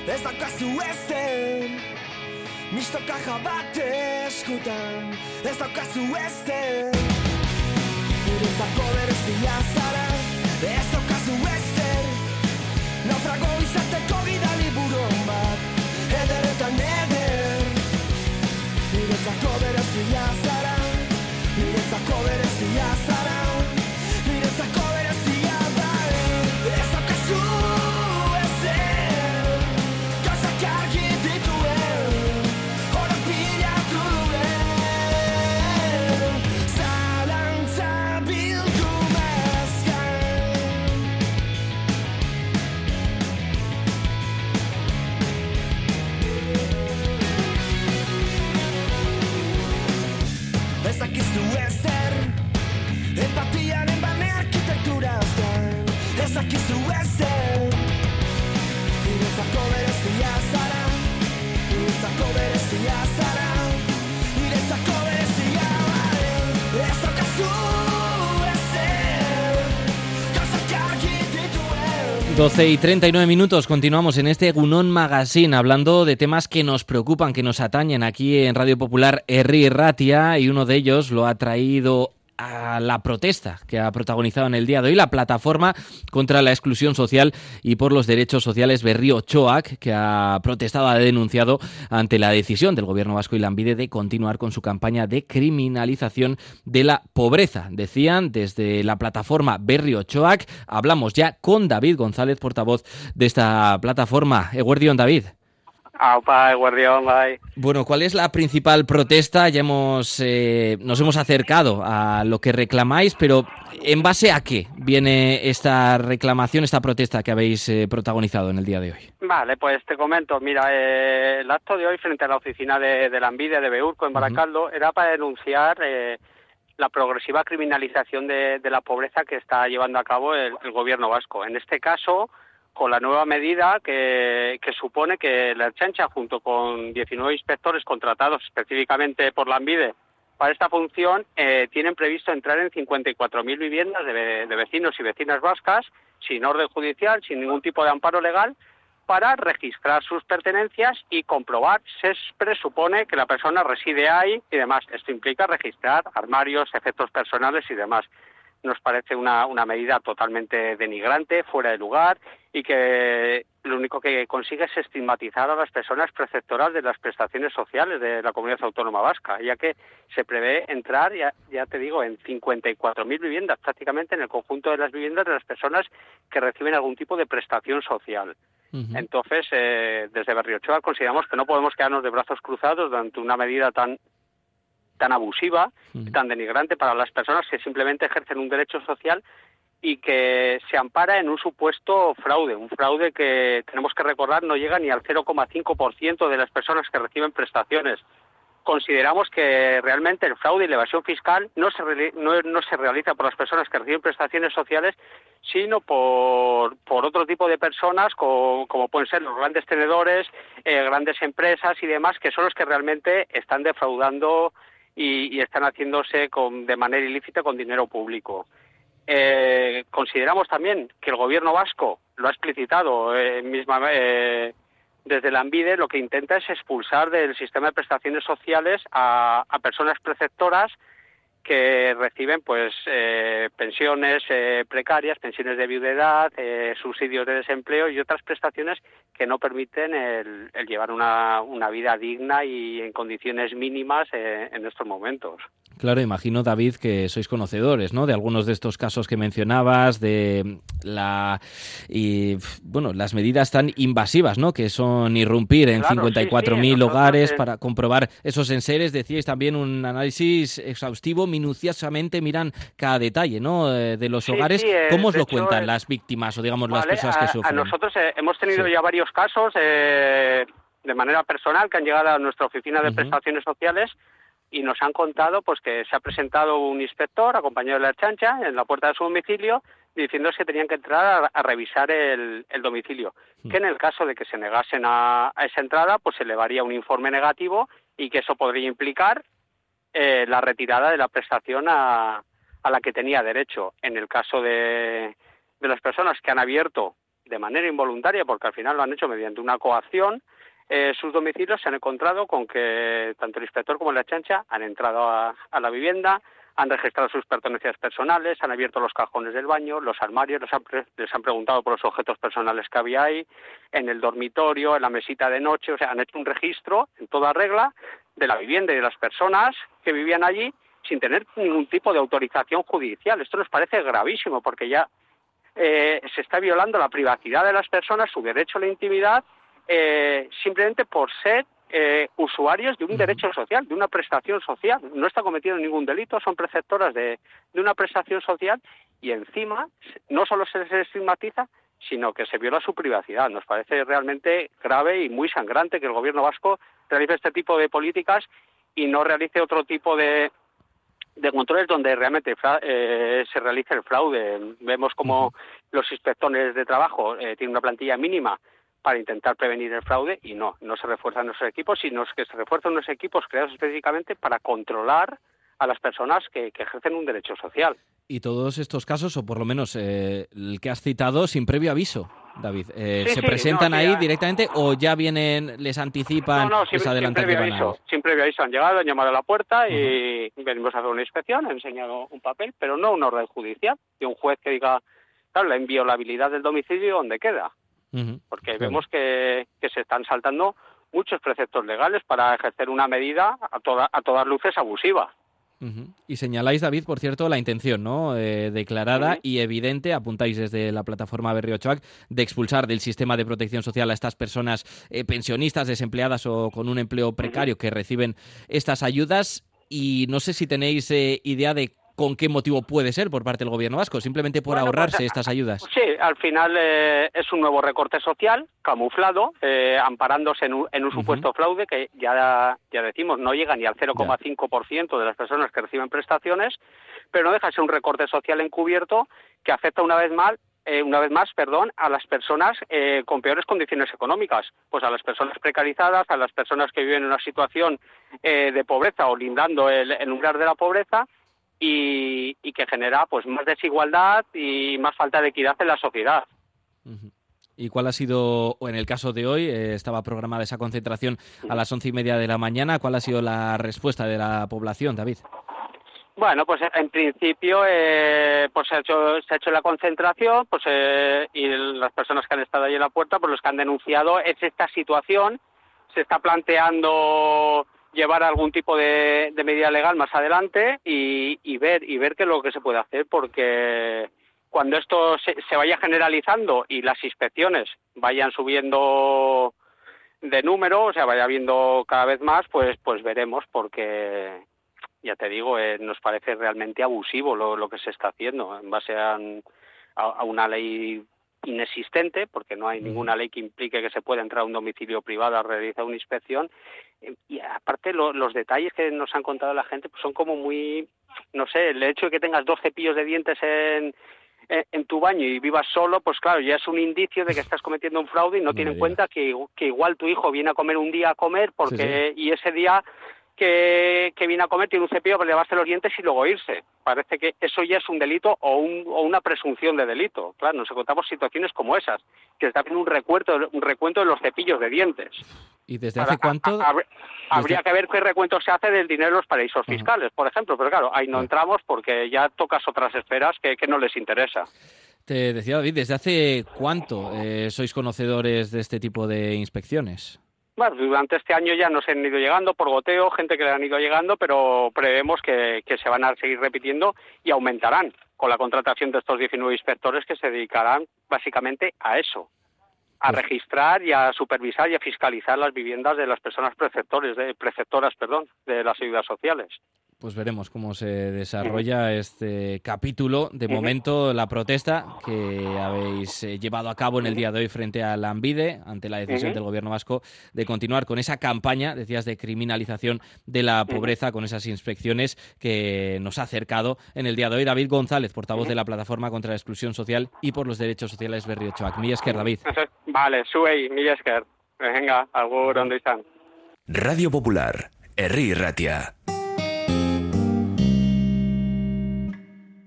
Ez daukazu ezer, misto kaja bat eskutan. Ez daukazu ezer, niretzako berezia zara. Ez daukazu ezer, naufrago izateko gidali buron bat. Eder eta neder, niretzako berezia zara. Niretzako berezia zara. Niretzako berezia da. Ez daukazu ezer, gauzak argi dituen, horak pilatu duen, zalantza bildu mazkan. Ez dakizu ezer, empatiaren bane arkitekturaz gain. Ez dakizu ezer, niretzako berezia zara. Niretzako berezia zara. Niretzako berezia bai. Ez daukazu ezer, gauzak argi dituen. 12:39, continuamos en este Egunon Magazine hablando de temas que nos preocupan, que nos atañen aquí en Radio Popular Herri Ratia, y uno de ellos lo ha traído a la protesta que ha protagonizado en el día de hoy la plataforma contra la exclusión social y por los derechos sociales Berri-Otxoak, que ha protestado, ha denunciado ante la decisión del gobierno vasco y Lanbide de continuar con su campaña de criminalización de la pobreza. Decían desde la plataforma Berri-Otxoak. Hablamos ya con David González, portavoz de esta plataforma. Eguerdión, David. Aupa, eguerdión, bai. Bueno, ¿cuál es la principal protesta? Ya nos hemos acercado a lo que reclamáis, pero ¿en base a qué viene esta reclamación, esta protesta que habéis protagonizado en el día de hoy? Vale, pues te comento. Mira, el acto de hoy frente a la oficina de Lanbide de Beurco en Baracaldo era para denunciar la progresiva criminalización de la pobreza que está llevando a cabo el gobierno vasco. En este caso, con la nueva medida que supone que la Ertzaintza, junto con 19 inspectores contratados específicamente por Lanbide para esta función, tienen previsto entrar en 54.000 viviendas de vecinos y vecinas vascas, sin orden judicial, sin ningún tipo de amparo legal, para registrar sus pertenencias y comprobar si se presupone que la persona reside ahí y demás. Esto implica registrar armarios, efectos personales y demás. Nos parece una medida totalmente denigrante, fuera de lugar, y que lo único que consigue es estigmatizar a las personas preceptoras de las prestaciones sociales de la Comunidad Autónoma Vasca, ya que se prevé entrar, ya te digo, en 54.000 viviendas, prácticamente en el conjunto de las viviendas de las personas que reciben algún tipo de prestación social. Uh-huh. Entonces, desde Berri-Otxoak consideramos que no podemos quedarnos de brazos cruzados ante una medida tan abusiva, tan denigrante para las personas que simplemente ejercen un derecho social y que se ampara en un supuesto fraude, un fraude que tenemos que recordar no llega ni al 0,5% de las personas que reciben prestaciones. Consideramos que realmente el fraude y la evasión fiscal no se realiza por las personas que reciben prestaciones sociales, sino por otro tipo de personas, como pueden ser los grandes tenedores, grandes empresas y demás, que son los que realmente están defraudando y están haciéndose de manera ilícita con dinero público. Consideramos también que el gobierno vasco lo ha explicitado desde Lanbide, lo que intenta es expulsar del sistema de prestaciones sociales a personas preceptoras que reciben pensiones precarias, pensiones de viudedad, subsidios de desempleo y otras prestaciones que no permiten el llevar una vida digna y en condiciones mínimas en estos momentos. Claro, imagino, David, que sois conocedores, ¿no?, de algunos de estos casos que mencionabas, de las medidas tan invasivas, ¿no?, que son irrumpir en 54.000 hogares para comprobar esos enseres. Decíais también un análisis exhaustivo, minuciosamente miran cada detalle, ¿no?, de los hogares. ¿Cómo os lo cuentan las víctimas o, digamos, las personas que sufren? A nosotros hemos tenido ya varios casos de manera personal que han llegado a nuestra oficina de prestaciones sociales y nos han contado que se ha presentado un inspector acompañado de la Ertzaintza en la puerta de su domicilio diciéndose que tenían que entrar a revisar el domicilio, que en el caso de que se negasen a esa entrada se elevaría un informe negativo y que eso podría implicar la retirada de la prestación a la que tenía derecho. En el caso de las personas que han abierto de manera involuntaria, porque al final lo han hecho mediante una coacción, sus domicilios, se han encontrado con que tanto el inspector como la chancha han entrado a la vivienda, han registrado sus pertenencias personales, han abierto los cajones del baño, los armarios, les han preguntado por los objetos personales que había ahí, en el dormitorio, en la mesita de noche, o sea, han hecho un registro en toda regla de la vivienda y de las personas que vivían allí sin tener ningún tipo de autorización judicial. Esto nos parece gravísimo porque ya se está violando la privacidad de las personas, su derecho a la intimidad, simplemente por ser usuarios de un derecho social, de una prestación social. No está cometiendo ningún delito, son preceptoras de una prestación social y encima no solo se les estigmatiza, sino que se viola su privacidad. Nos parece realmente grave y muy sangrante que el gobierno vasco realice este tipo de políticas y no realice otro tipo de controles donde realmente se realice el fraude. Vemos como los inspectores de trabajo tienen una plantilla mínima para intentar prevenir el fraude y no se refuerzan nuestros equipos, sino que se refuerzan unos equipos creados específicamente para controlar a las personas que ejercen un derecho social. Y todos estos casos, o por lo menos el que has citado, sin previo aviso, David. ¿Se presentan ahí directamente o ya vienen, les anticipan, les adelantan que van a ir? Sin previo aviso han llegado, han llamado a la puerta y venimos a hacer una inspección, han enseñado un papel, pero no una orden judicial y un juez que diga, claro, la inviolabilidad del domicilio, ¿dónde queda? Porque vemos que se están saltando muchos preceptos legales para ejercer una medida a todas luces abusiva. Y señaláis, David, por cierto, la intención, ¿no? Declarada y evidente, apuntáis desde la plataforma Berriochoac, de expulsar del sistema de protección social a estas personas pensionistas, desempleadas o con un empleo precario que reciben estas ayudas. Y no sé si tenéis idea de con qué motivo puede ser por parte del gobierno vasco, simplemente por ahorrarse estas ayudas. Sí, al final es un nuevo recorte social camuflado, amparándose en un supuesto fraude que ya decimos no llega ni al 0,5% de las personas que reciben prestaciones, pero no deja de ser un recorte social encubierto que afecta una vez más, a las personas con peores condiciones económicas, pues a las personas precarizadas, a las personas que viven en una situación de pobreza o lindando el umbral de la pobreza, y que genera pues más desigualdad y más falta de equidad en la sociedad. ¿Y cuál ha sido, o en el caso de hoy, estaba programada esa concentración a las 11:30 de la mañana, cuál ha sido la respuesta de la población, David? Bueno, pues en principio pues se ha hecho la concentración, pues y las personas que han estado ahí en la puerta, pues los que han denunciado es esta situación, se está planteando llevar algún tipo de medida legal más adelante y ver qué es lo que se puede hacer, porque cuando esto se vaya generalizando y las inspecciones vayan subiendo de número, o sea, vaya habiendo cada vez más, pues veremos, porque ya te digo, nos parece realmente abusivo lo que se está haciendo en base a una ley inexistente, porque no hay ninguna ley que implique que se pueda entrar a un domicilio privado a realizar una inspección, y aparte los detalles que nos han contado la gente pues son como muy, no sé, el hecho de que tengas 2 cepillos de dientes en tu baño y vivas solo, pues claro, ya es un indicio de que estás cometiendo un fraude y no tiene en cuenta que igual tu hijo viene a comer un día a comer porque y ese día que viene a comer tiene un cepillo para lavarse los dientes y luego irse. Parece que eso ya es un delito o una presunción de delito. Claro, nos encontramos situaciones como esas, que está haciendo un recuento de los cepillos de dientes. ¿Y desde hace cuánto? Habría que ver qué recuento se hace del dinero de los paraísos fiscales, por ejemplo, pero claro, ahí no entramos porque ya tocas otras esferas que no les interesa. Te decía, David, ¿desde hace cuánto sois conocedores de este tipo de inspecciones? Bueno, durante este año ya nos han ido llegando por goteo, gente que le han ido llegando, pero prevemos que se van a seguir repitiendo y aumentarán con la contratación de estos 19 inspectores que se dedicarán básicamente a eso, a registrar y a supervisar y a fiscalizar las viviendas de las personas preceptoras de las ayudas sociales. Pues veremos cómo se desarrolla este capítulo. De momento, la protesta que habéis llevado a cabo en el día de hoy frente a la ANVIDE, ante la decisión del gobierno vasco de continuar con esa campaña, decías, de criminalización de la pobreza, con esas inspecciones que nos ha acercado en el día de hoy David González, portavoz de la Plataforma contra la Exclusión Social y por los Derechos Sociales Berriochoac. Mila esker, David. Vale, zuei, mila esker. Venga, agur, ondo izan. Radio Popular, Herri Ratia.